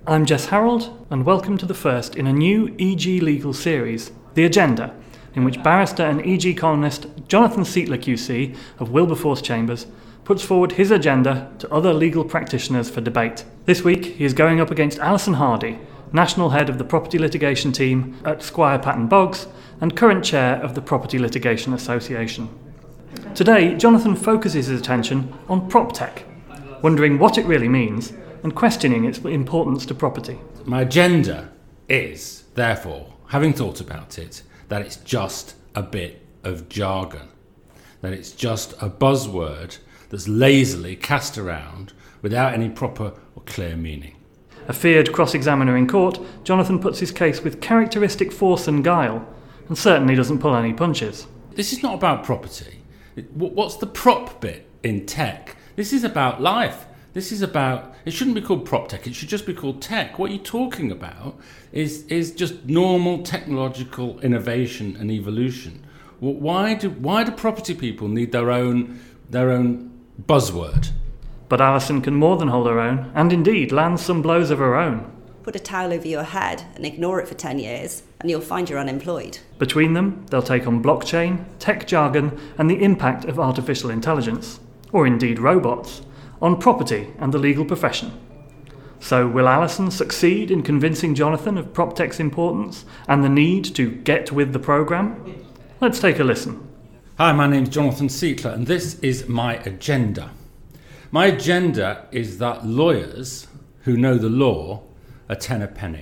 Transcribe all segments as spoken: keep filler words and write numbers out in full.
I'm Jess Harold, and welcome to the first in a new E G Legal series, The Agenda, in which barrister and E G columnist Jonathan Sietler Q C of Wilberforce Chambers puts forward his agenda to other legal practitioners for debate. This week he is going up against Alison Hardy, National Head of the Property Litigation Team at Squire Patton Boggs and current Chair of the Property Litigation Association. Today, Jonathan focuses his attention on PropTech, wondering what it really means and questioning its importance to property. My agenda is, therefore, having thought about it, that it's just a bit of jargon, that it's just a buzzword that's lazily cast around without any proper or clear meaning. A feared cross-examiner in court, Jonathan puts his case with characteristic force and guile, and certainly doesn't pull any punches. This is not about property. What's the prop bit in tech? This is about life. This is about, it shouldn't be called prop tech, it should just be called tech. What you're talking about is is just normal technological innovation and evolution. Why do why do property people need their own their own buzzword? But Alison can more than hold her own, and indeed land some blows of her own. Put a towel over your head and ignore it for ten years, and you'll find you're unemployed. Between them, they'll take on blockchain, tech jargon, and the impact of artificial intelligence, or indeed robots, on property and the legal profession. So will Alison succeed in convincing Jonathan of PropTech's importance and the need to get with the programme? Let's take a listen. Hi, my name's Jonathan Sietler, and this is my agenda. My agenda is that lawyers who know the law are ten a penny.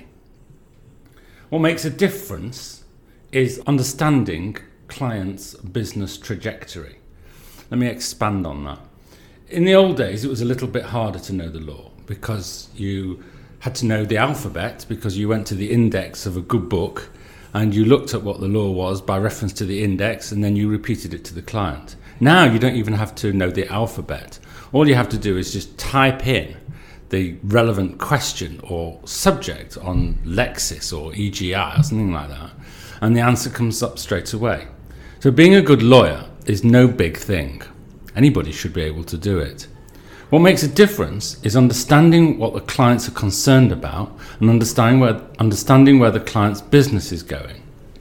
What makes a difference is understanding clients' business trajectory. Let me expand on that. In the old days, it was a little bit harder to know the law because you had to know the alphabet because you went to the index of a good book and you looked at what the law was by reference to the index and then you repeated it to the client. Now you don't even have to know the alphabet. All you have to do is just type in the relevant question or subject on Lexis or E G I or something like that, and the answer comes up straight away. So being a good lawyer is no big thing. Anybody should be able to do it. What makes a difference is understanding what the clients are concerned about and understanding where, understanding where the client's business is going.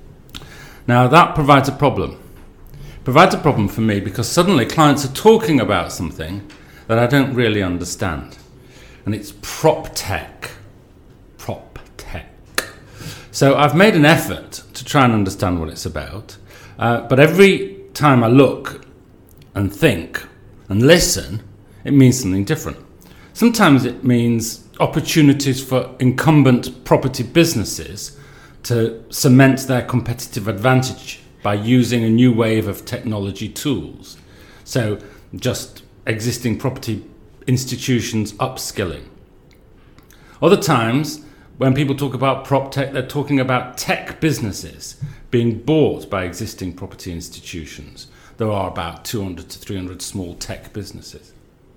Now that provides a problem. It provides a problem for me because suddenly clients are talking about something that I don't really understand. And it's PropTech. PropTech. So I've made an effort to try and understand what it's about. Uh, but every time I look and think and listen, it means something different. Sometimes it means opportunities for incumbent property businesses to cement their competitive advantage by using a new wave of technology tools. So just existing property institutions upskilling. Other times, when people talk about PropTech, they're talking about tech businesses being bought by existing property institutions. There are about two hundred to three hundred small tech businesses.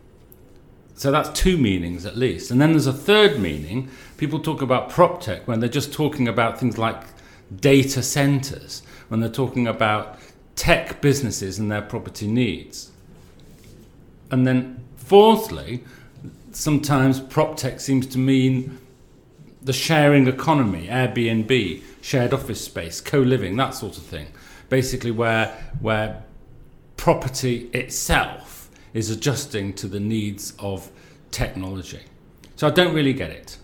So that's two meanings at least. And then there's a third meaning. People talk about PropTech when they're just talking about things like data centers, when they're talking about tech businesses and their property needs. And then fourthly, sometimes PropTech seems to mean the sharing economy, Airbnb, shared office space, co-living, that sort of thing. Basically where where property itself is adjusting to the needs of technology. So I don't really get it.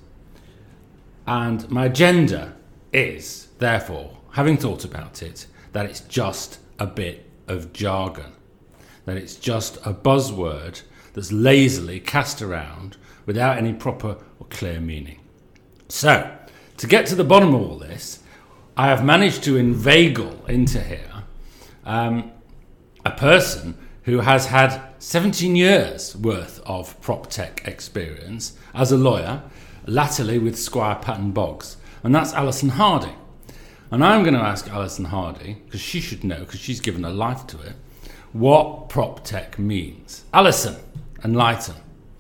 And my agenda is, therefore, having thought about it, that it's just a bit of jargon, that it's just a buzzword that's lazily cast around without any proper or clear meaning. So, to get to the bottom of all this, I have managed to inveigle into here um, a person who has had seventeen years worth of PropTech experience as a lawyer, latterly with Squire Patton Boggs, and that's Alison Hardy. And I'm going to ask Alison Hardy, because she should know, because she's given her life to it, what PropTech means. Alison, enlighten.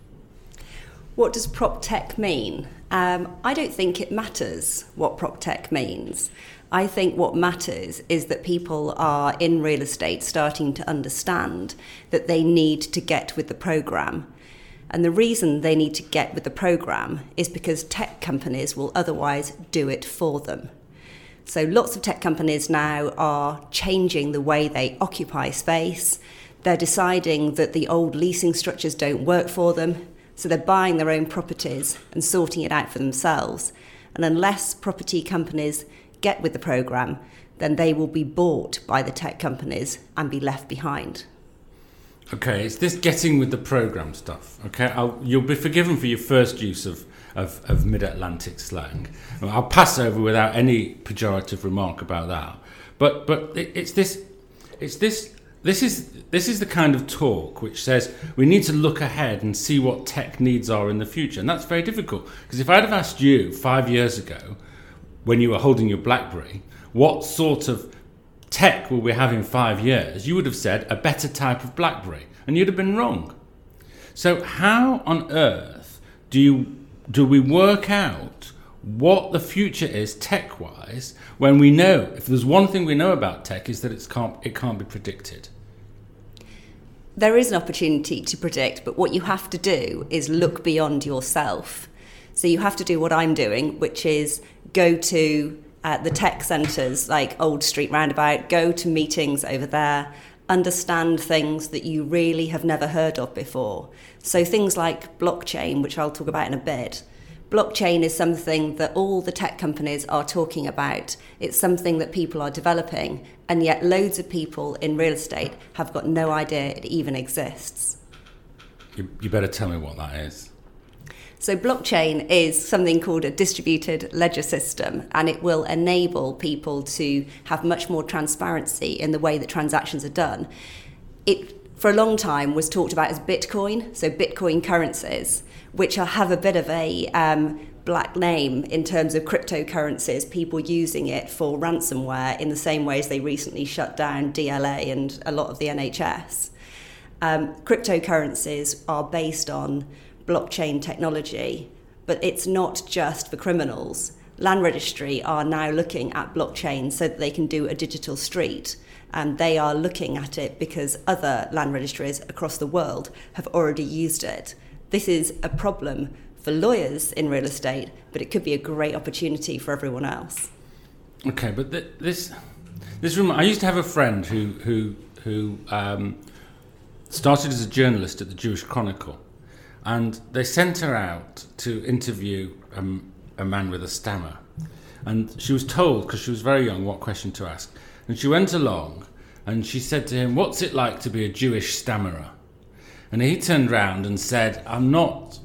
What does PropTech mean? Um, I don't think it matters what PropTech means. I think what matters is that people are in real estate starting to understand that they need to get with the programme. And the reason they need to get with the programme is because tech companies will otherwise do it for them. So lots of tech companies now are changing the way they occupy space. They're deciding that the old leasing structures don't work for them. So they're buying their own properties and sorting it out for themselves. And unless property companies get with the programme, then they will be bought by the tech companies and be left behind. Okay, it's this getting with the programme stuff. Okay, I'll, you'll be forgiven for your first use of, of, of mid-Atlantic slang. I'll pass over without any pejorative remark about that. But but it, it's this, it's this. This is this is the kind of talk which says we need to look ahead and see what tech needs are in the future, and that's very difficult. Because if I'd have asked you five years ago, when you were holding your BlackBerry, what sort of tech will we have in five years, you would have said a better type of BlackBerry, and you'd have been wrong. So how on earth do you do we work out what the future is tech-wise when we know, if there's one thing we know about tech, is that it's can't, it can't be predicted? There is an opportunity to predict, but what you have to do is look beyond yourself. So you have to do what I'm doing, which is go to uh, the tech centres like Old Street Roundabout, go to meetings over there, understand things that you really have never heard of before. So things like blockchain, which I'll talk about in a bit. Blockchain is something that all the tech companies are talking about. It's something that people are developing, and yet loads of people in real estate have got no idea it even exists. You, you better tell me what that is. So blockchain is something called a distributed ledger system, and it will enable people to have much more transparency in the way that transactions are done. It, for a long time, was talked about as Bitcoin, so Bitcoin currencies, which are, have a bit of a um, black name in terms of cryptocurrencies, people using it for ransomware in the same way as they recently shut down D L A and a lot of the N H S. Um, cryptocurrencies are based on blockchain technology, but it's not just for criminals. Land Registry are now looking at blockchain so that they can do a digital street, and they are looking at it because other land registries across the world have already used it. This is a problem for lawyers in real estate, but it could be a great opportunity for everyone else. Okay, but th- this this room. I used to have a friend who who who um, started as a journalist at the Jewish Chronicle, and they sent her out to interview um, a man with a stammer, and she was told, because she was very young, what question to ask, and she went along, and she said to him, "What's it like to be a Jewish stammerer?" And he turned round and said, "I'm not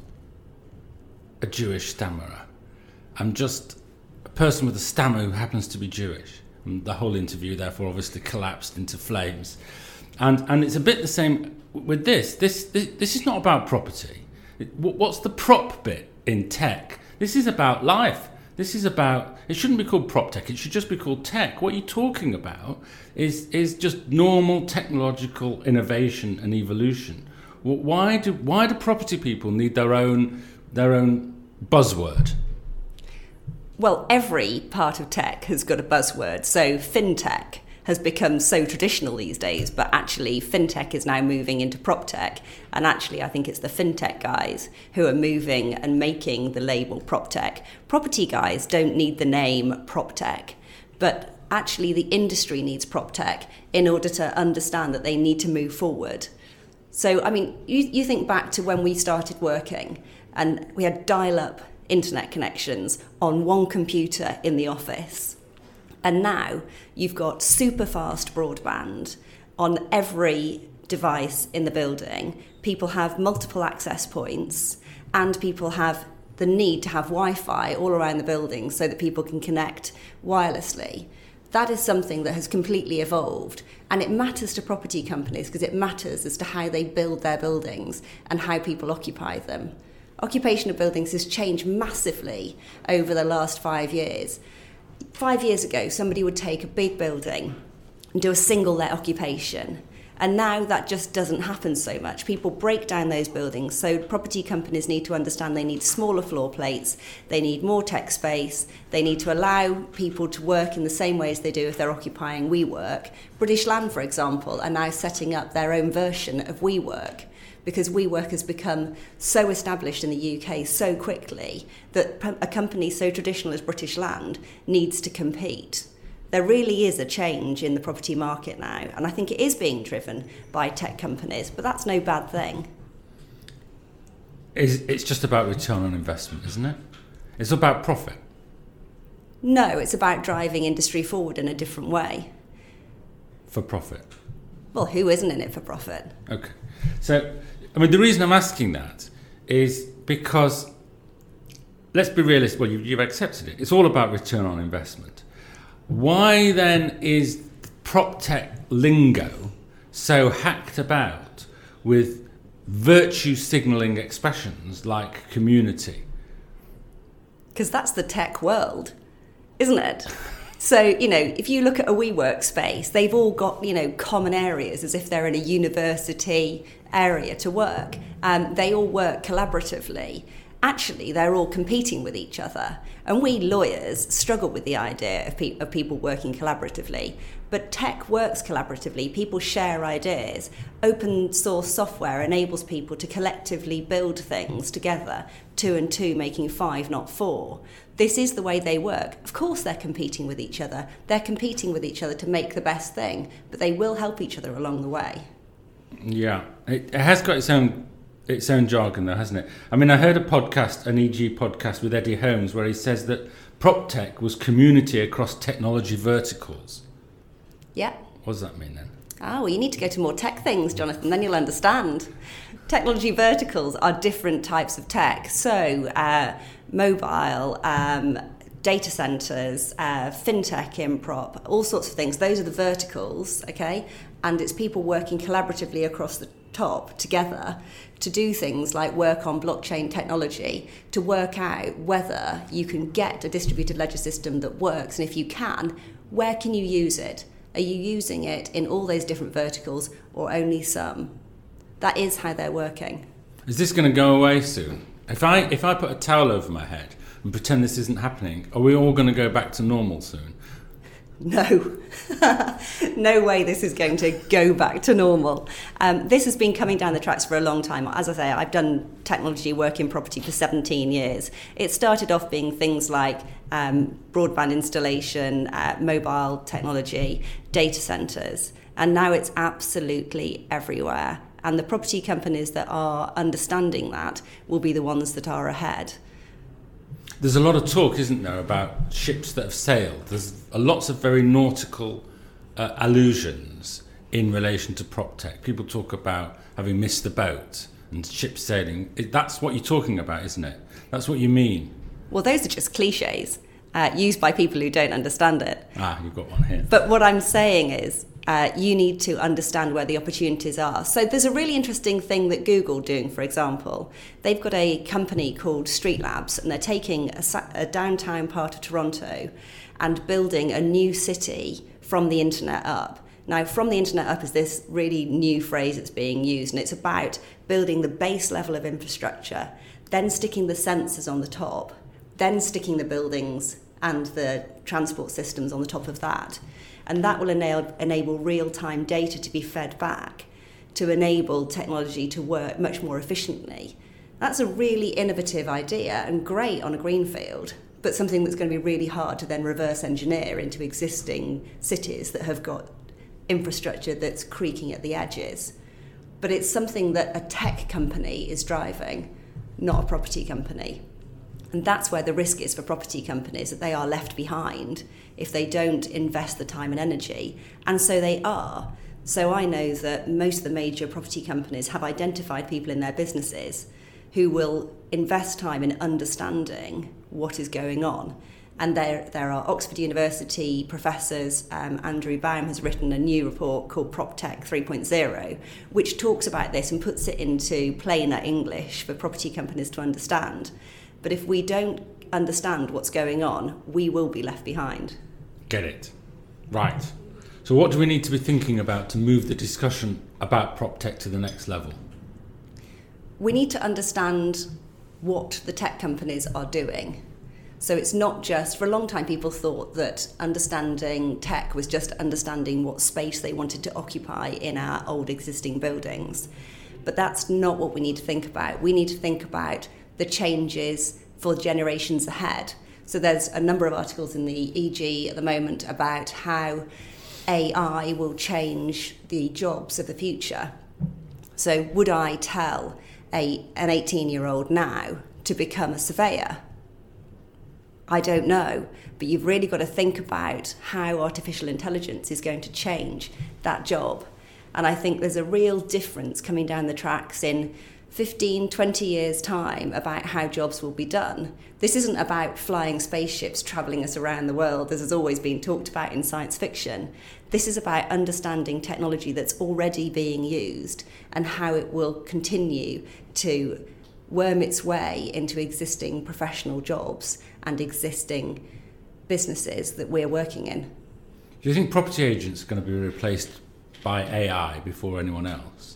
a Jewish stammerer. I'm just a person with a stammer who happens to be Jewish." And the whole interview, therefore, obviously collapsed into flames. And and it's a bit the same with this. This this, this is not about property. It, what's the prop bit in tech? This is about life. This is about, it shouldn't be called prop tech, it should just be called tech. What you're talking about is is just normal technological innovation and evolution. Well, why do why do property people need their own their own buzzword? Well, every part of tech has got a buzzword. So fintech has become so traditional these days, but actually fintech is now moving into prop tech. And actually, I think it's the fintech guys who are moving and making the label prop tech. Property guys don't need the name prop tech, but actually the industry needs prop tech in order to understand that they need to move forward. So, I mean, you, you think back to when we started working and we had dial-up internet connections on one computer in the office. And now you've got super fast broadband on every device in the building. People have multiple access points, and people have the need to have Wi-Fi all around the building so that people can connect wirelessly. That is something that has completely evolved, and it matters to property companies because it matters as to how they build their buildings and how people occupy them. Occupation of buildings has changed massively over the last five years. Five years ago, somebody would take a big building and do a single let occupation. And now that just doesn't happen so much. People break down those buildings. So property companies need to understand they need smaller floor plates. They need more tech space. They need to allow people to work in the same way as they do if they're occupying WeWork. British Land, for example, are now setting up their own version of WeWork, because WeWork has become so established in the U K so quickly that a company so traditional as British Land needs to compete. There really is a change in the property market now, and I think it is being driven by tech companies, but that's no bad thing. It's just about return on investment, isn't it? It's about profit. No, it's about driving industry forward in a different way. For profit? Well, who isn't in it for profit? Okay. So, I mean, the reason I'm asking that is because, let's be realistic, well, you, you've accepted it. It's all about return on investment. Why then is prop tech lingo so hacked about with virtue signalling expressions like community? Because that's the tech world, isn't it? So, you know, if you look at a WeWork space, they've all got, you know, common areas as if they're in a university area to work. Um, they all work collaboratively. Actually, they're all competing with each other. And we lawyers struggle with the idea of, pe- of people working collaboratively. But tech works collaboratively. People share ideas. Open source software enables people to collectively build things together, two and two making five, not four. This is the way they work. Of course they're competing with each other. They're competing with each other to make the best thing, but they will help each other along the way. Yeah, it, it has got its own its own jargon though, hasn't it? I mean, I heard a podcast, an E G podcast with Eddie Holmes, where he says that prop tech was community across technology verticals. Yeah. What does that mean then? Oh, well, you need to go to more tech things, Jonathan, then you'll understand. Technology verticals are different types of tech. So, uh, mobile, um, data centres, uh, fintech, improp, all sorts of things. Those are the verticals, okay? And it's people working collaboratively across the top together to do things like work on blockchain technology, to work out whether you can get a distributed ledger system that works, and if you can, where can you use it? Are you using it in all those different verticals or only some? That is how they're working. Is this going to go away soon? If I if I put a towel over my head and pretend this isn't happening, are we all going to go back to normal soon? No. No way this is going to go back to normal. Um, this has been coming down the tracks for a long time. As I say, I've done technology work in property for seventeen years. It started off being things like um, broadband installation, uh, mobile technology, data centres, and now it's absolutely everywhere. And the property companies that are understanding that will be the ones that are ahead. There's a lot of talk, isn't there, about ships that have sailed. There's lots of very nautical uh, allusions in relation to prop tech. People talk about having missed the boat and ships sailing. It, that's what you're talking about, isn't it? That's what you mean. Well, those are just cliches uh, used by people who don't understand it. Ah, you've got one here. But what I'm saying is, Uh, you need to understand where the opportunities are. So there's a really interesting thing that Google are doing, for example. They've got a company called Street Labs, and they're taking a, a downtown part of Toronto and building a new city from the internet up. Now, from the internet up is this really new phrase that's being used, and it's about building the base level of infrastructure, then sticking the sensors on the top, then sticking the buildings and the transport systems on the top of that. And that will enable, enable real-time data to be fed back to enable technology to work much more efficiently. That's a really innovative idea and great on a greenfield, but something that's going to be really hard to then reverse engineer into existing cities that have got infrastructure that's creaking at the edges. But it's something that a tech company is driving, not a property company. And that's where the risk is for property companies, that they are left behind if they don't invest the time and energy. And so they are. So I know that most of the major property companies have identified people in their businesses who will invest time in understanding what is going on. And there, there are Oxford University professors, um, Andrew Baum has written a new report called PropTech three point oh, which talks about this and puts it into plainer English for property companies to understand. But if we don't understand what's going on, we will be left behind. Get it. Right. So what do we need to be thinking about to move the discussion about prop tech to the next level? We need to understand what the tech companies are doing. So it's not just, for a long time people thought that understanding tech was just understanding what space they wanted to occupy in our old existing buildings. But that's not what we need to think about. We need to think about the changes for generations ahead. So there's a number of articles in the E G at the moment about how A I will change the jobs of the future. So would I tell a an eighteen-year-old now to become a surveyor? I don't know, but you've really got to think about how artificial intelligence is going to change that job. And I think there's a real difference coming down the tracks in fifteen, twenty years' time about how jobs will be done. This isn't about flying spaceships travelling us around the world, as has always been talked about in science fiction. This is about understanding technology that's already being used and how it will continue to worm its way into existing professional jobs and existing businesses that we're working in. Do you think property agents are going to be replaced by A I before anyone else?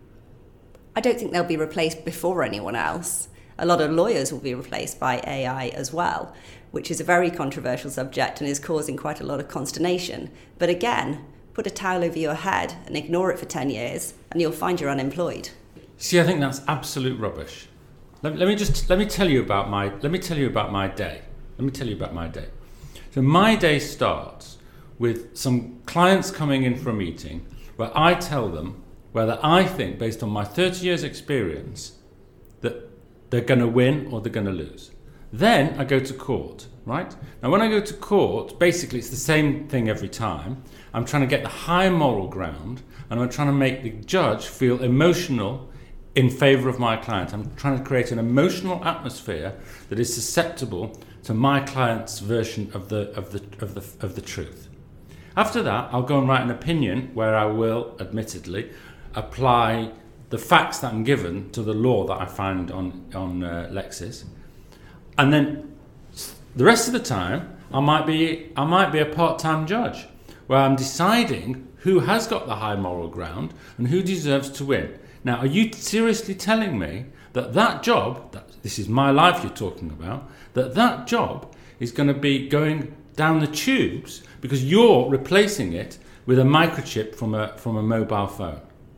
I don't think they'll be replaced before anyone else. A lot of lawyers will be replaced by A I as well, which is a very controversial subject and is causing quite a lot of consternation. But again, put a towel over your head and ignore it for ten years and you'll find you're unemployed. See, I think that's absolute rubbish. Let, let me just let me tell you about my let me tell you about my day. Let me tell you about my day. So my day starts with some clients coming in for a meeting where I tell them whether I think, based on my thirty years experience, that they're going to win or they're going to lose. Then I go to court, right? Now when I go to court, basically it's the same thing every time. I'm trying to get the high moral ground and I'm trying to make the judge feel emotional in favour of my client. I'm trying to create an emotional atmosphere that is susceptible to my client's version of the of the of the of the truth. After that, I'll go and write an opinion where I will, admittedly, apply the facts that I'm given to the law that I find on on uh, Lexis, and then the rest of the time I might be I might be a part-time judge where I'm deciding who has got the high moral ground and who deserves to win. Now, are you seriously telling me that that job, that this is my life you're talking about, that that job is going to be going down the tubes because you're replacing it with a microchip from a from a mobile phone?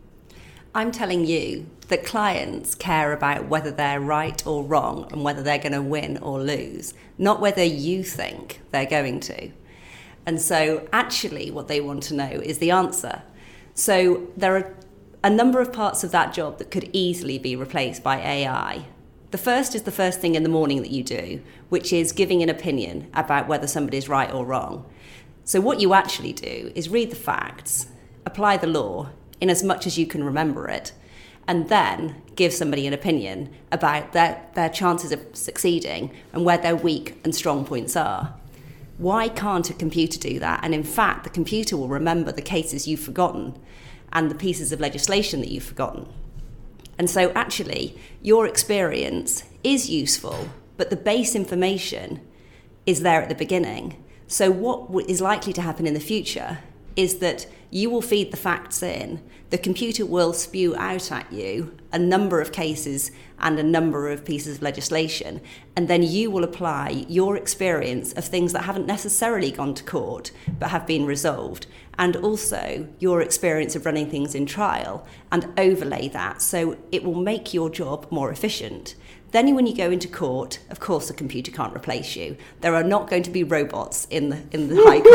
I'm telling you that clients care about whether they're right or wrong and whether they're going to win or lose, not whether you think they're going to. And so actually what they want to know is the answer. So there are a number of parts of that job that could easily be replaced by A I. The first is the first thing in the morning that you do, which is giving an opinion about whether somebody's right or wrong. So what you actually do is read the facts, apply the law in as much as you can remember it, and then give somebody an opinion about their, their chances of succeeding and where their weak and strong points are. Why can't a computer do that? And in fact, the computer will remember the cases you've forgotten and the pieces of legislation that you've forgotten. And so actually, your experience is useful, but the base information is there at the beginning. So what is likely to happen in the future is that you will feed the facts in, the computer will spew out at you a number of cases and a number of pieces of legislation, and then you will apply your experience of things that haven't necessarily gone to court but have been resolved, and also your experience of running things in trial, and overlay that so it will make your job more efficient. Then when you go into court, of course the computer can't replace you. There are not going to be robots in the in the High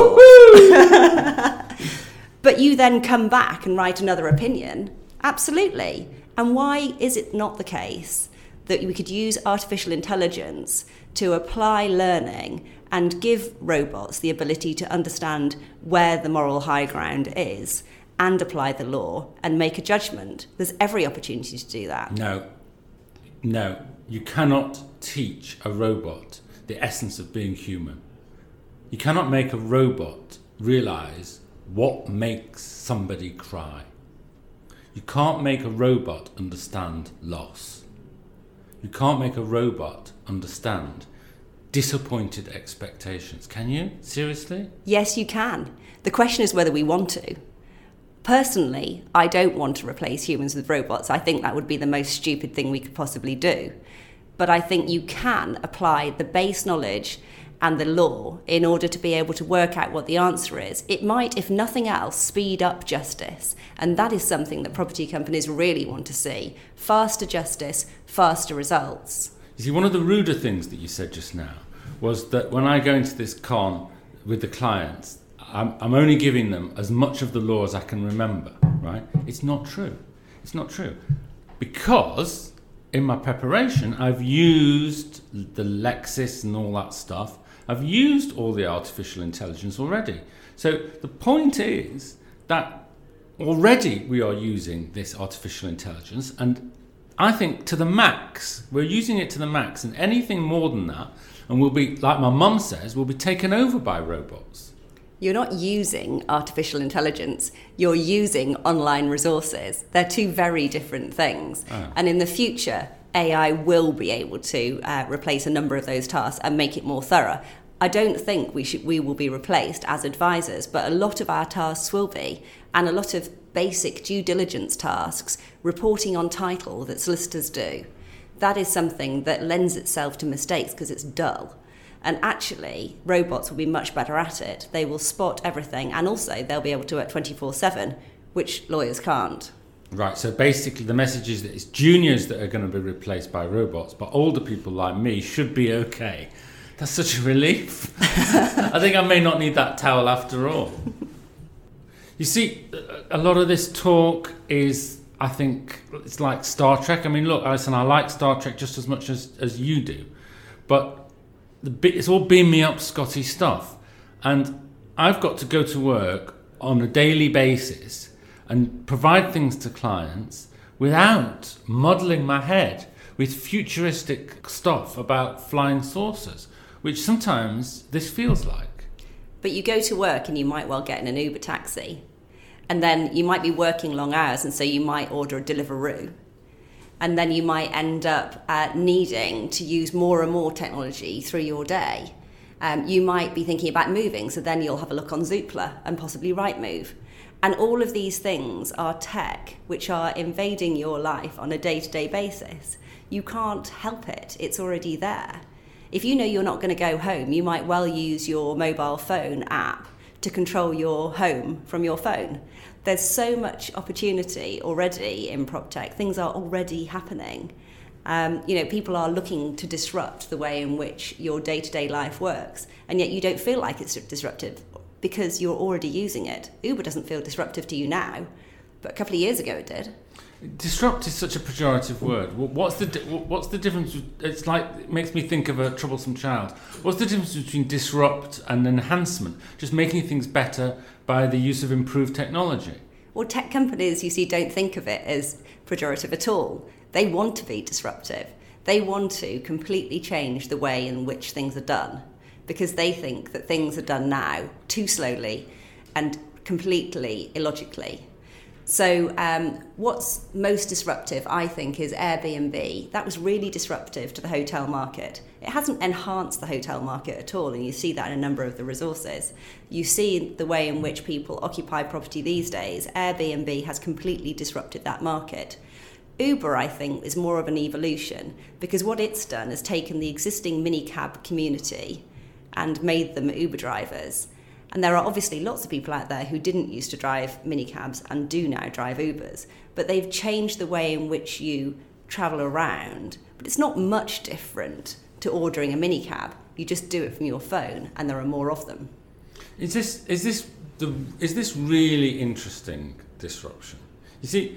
Court. But you then come back and write another opinion. Absolutely. And why is it not the case that we could use artificial intelligence to apply learning and give robots the ability to understand where the moral high ground is and apply the law and make a judgment? There's every opportunity to do that. No. No. You cannot teach a robot the essence of being human. You cannot make a robot realise what makes somebody cry. You can't make a robot understand loss. You can't make a robot understand disappointed expectations. Can you? Seriously? Yes, you can. The question is whether we want to. Personally, I don't want to replace humans with robots. I think that would be the most stupid thing we could possibly do. But I think you can apply the base knowledge and the law in order to be able to work out what the answer is. It might, if nothing else, speed up justice. And that is something that property companies really want to see. Faster justice, faster results. You see, one of the ruder things that you said just now was that when I go into this con with the clients, I'm, I'm only giving them as much of the law as I can remember, right? It's not true. It's not true. Because in my preparation, I've used the Lexis and all that stuff. I've used all the artificial intelligence already. So the point is that already we are using this artificial intelligence, and I think to the max. We're using it to the max, and anything more than that, and we'll be, like my mum says, we'll be taken over by robots. You're not using artificial intelligence, you're using online resources. They're two very different things. Oh. And in the future, A I will be able to uh, replace a number of those tasks and make it more thorough. I don't think we should, we will be replaced as advisors, but a lot of our tasks will be, and a lot of basic due diligence tasks, reporting on title that solicitors do. That is something that lends itself to mistakes because it's dull. And actually, robots will be much better at it. They will spot everything, and also they'll be able to work twenty-four seven, which lawyers can't. Right, so basically the message is that it's juniors that are going to be replaced by robots, but older people like me should be okay. That's such a relief. I think I may not need that towel after all. You see, a lot of this talk is, I think, it's like Star Trek. I mean, look, Alison, I like Star Trek just as much as, as you do, but the, it's all beam me up Scotty stuff. And I've got to go to work on a daily basis and provide things to clients without muddling my head with futuristic stuff about flying saucers, which sometimes this feels like. But you go to work and you might well get in an Uber taxi, and then you might be working long hours, and so you might order a Deliveroo, and then you might end up uh, needing to use more and more technology through your day. Um, you might be thinking about moving, so then you'll have a look on Zoopla and possibly Rightmove. And all of these things are tech which are invading your life on a day-to-day basis. You can't help it. It's already there. If you know you're not going to go home, you might well use your mobile phone app to control your home from your phone. There's so much opportunity already in PropTech. Things are already happening. Um, you know, people are looking to disrupt the way in which your day-to-day life works, and yet you don't feel like it's disruptive because you're already using it. Uber doesn't feel disruptive to you now, but a couple of years ago it did. Disrupt is such a pejorative word. What's the what's the difference? It's like, it makes me think of a troublesome child. What's the difference between disrupt and enhancement? Just making things better by the use of improved technology. Well, tech companies, you see, don't think of it as pejorative at all. They want to be disruptive. They want to completely change the way in which things are done, because they think that things are done now too slowly and completely illogically. So um, what's most disruptive, I think, is Airbnb. That was really disruptive to the hotel market. It hasn't enhanced the hotel market at all, and you see that in a number of the resources. You see the way in which people occupy property these days. Airbnb has completely disrupted that market. Uber, I think, is more of an evolution, because what it's done is taken the existing minicab community and made them Uber drivers. And there are obviously lots of people out there who didn't used to drive minicabs and do now drive Ubers, but they've changed the way in which you travel around. But it's not much different to ordering a minicab. You just do it from your phone, and there are more of them. Is this is this the is this really interesting disruption? You see,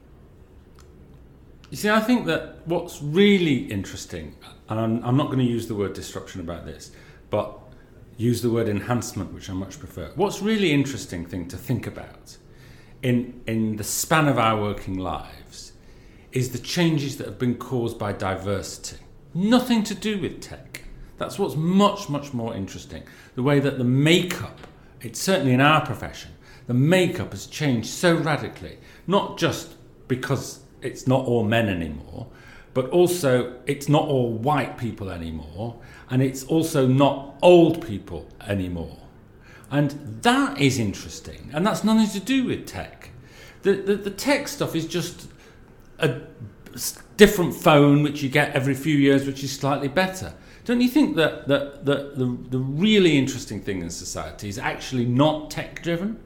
you see, I think that what's really interesting, and I'm, I'm not going to use the word disruption about this, but use the word enhancement, which I much prefer. What's really interesting thing to think about in in the span of our working lives is the changes that have been caused by diversity. Nothing to do with tech. That's what's much, much more interesting. The way that the makeup, it's certainly in our profession, the makeup has changed so radically, not just because it's not all men anymore, but also it's not all white people anymore, and it's also not old people anymore. And that is interesting, and that's nothing to do with tech. The, the, the tech stuff is just a different phone which you get every few years, which is slightly better. Don't you think that, that, that the, the really interesting thing in society is actually not tech-driven?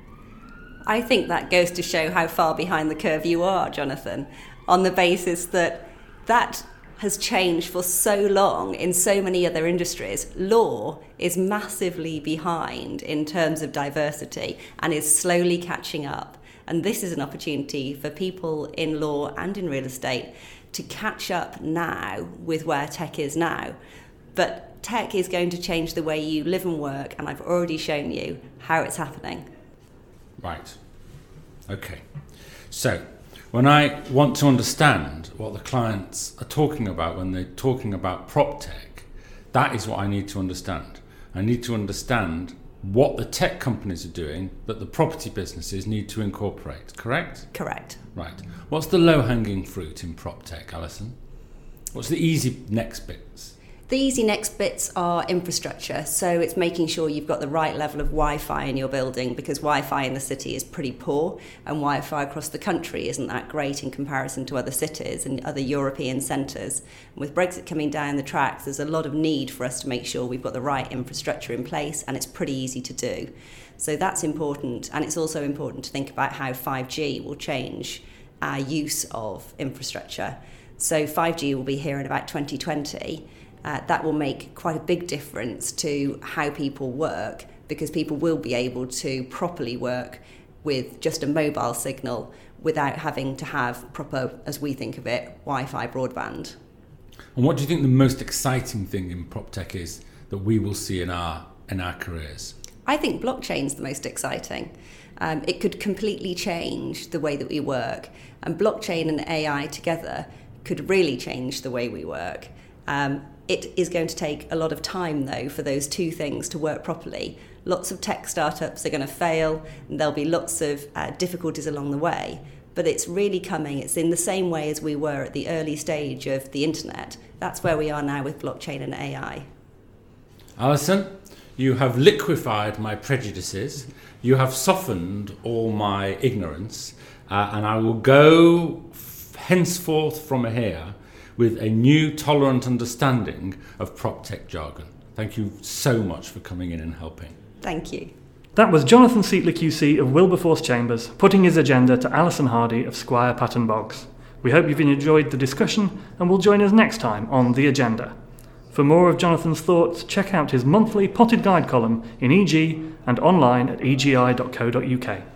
I think that goes to show how far behind the curve you are, Jonathan, on the basis that that has changed for so long in so many other industries. Law is massively behind in terms of diversity and is slowly catching up. And this is an opportunity for people in law and in real estate to catch up now with where tech is now. But tech is going to change the way you live and work, and I've already shown you how it's happening. Right. Okay. So, when I want to understand what the clients are talking about when they're talking about prop tech, that is what I need to understand. I need to understand what the tech companies are doing that the property businesses need to incorporate, correct? Correct. Right. What's the low-hanging fruit in prop tech, Alison? What's the easy next bits? The easy next bits are infrastructure. So it's making sure you've got the right level of Wi-Fi in your building, because Wi-Fi in the city is pretty poor and Wi-Fi across the country isn't that great in comparison to other cities and other European centres. With Brexit coming down the tracks, there's a lot of need for us to make sure we've got the right infrastructure in place, and it's pretty easy to do. So that's important. And it's also important to think about how five G will change our use of infrastructure. So five G will be here in about twenty twenty. Uh, that will make quite a big difference to how people work, because people will be able to properly work with just a mobile signal without having to have proper, as we think of it, Wi-Fi broadband. And what do you think the most exciting thing in prop tech is that we will see in our in our careers? I think blockchain's the most exciting. Um, it could completely change the way that we work, and blockchain and A I together could really change the way we work. Um, It is going to take a lot of time, though, for those two things to work properly. Lots of tech startups are going to fail, and there'll be lots of uh, difficulties along the way. But it's really coming. It's in the same way as we were at the early stage of the internet. That's where we are now with blockchain and A I. Alison, you have liquefied my prejudices. You have softened all my ignorance. Uh, and I will go f- henceforth from here with a new tolerant understanding of prop tech jargon. Thank you so much for coming in and helping. Thank you. That was Jonathan Sietler Q C of Wilberforce Chambers putting his agenda to Alison Hardy of Squire Patton Boggs. We hope you've enjoyed the discussion and will join us next time on The Agenda. For more of Jonathan's thoughts, check out his monthly potted guide column in E G and online at e g i dot co dot u k.